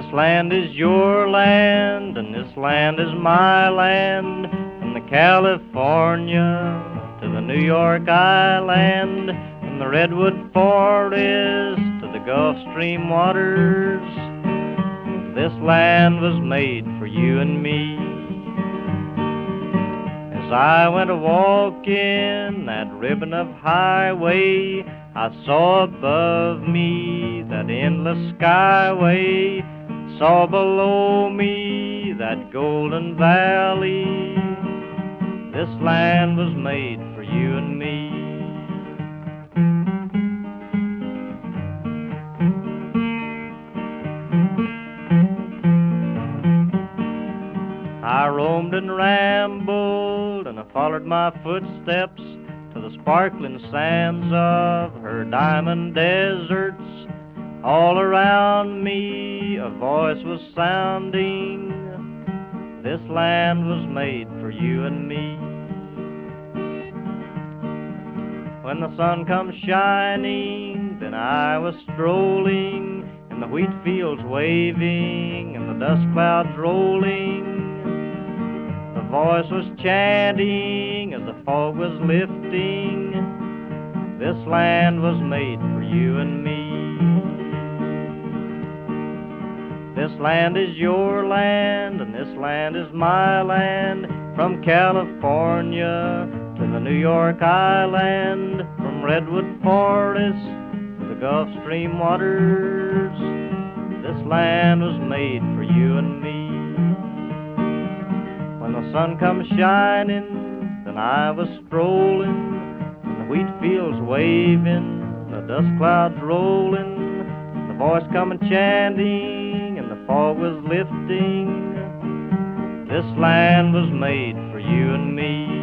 land is your land, and this land is my land. From the California to the New York Island, from the Redwood Forest to the Gulf Stream waters, this land was made for you and me. As I went a-walking that ribbon of highway, I saw above me that endless skyway, saw below me that golden valley. This land was made for you and me. I roamed and rambled, and I followed my footsteps to the sparkling sands of her diamond deserts. All around me a voice was sounding, this land was made for you and me. When the sun comes shining, then I was strolling in the wheat fields waving and the dust clouds rolling. The voice was chanting as the fog was lifting, this land was made for you and me. This land is your land, and this land is my land. From California to the New York Island, from Redwood Forest to the Gulf Stream waters, this land was made for you and me. When the sun comes shining, then I was strolling in the wheat fields waving, the dust clouds rolling, the voice coming chanting, and the fog was lifting. This land was made for you and me.